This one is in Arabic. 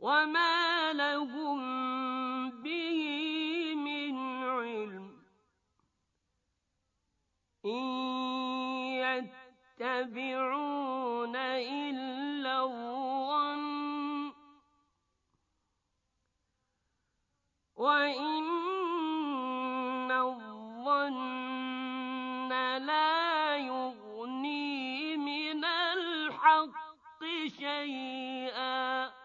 وما لهم به من علم إن يتبعون إلا الظن وإن الظن لا يغني من الحق شيئا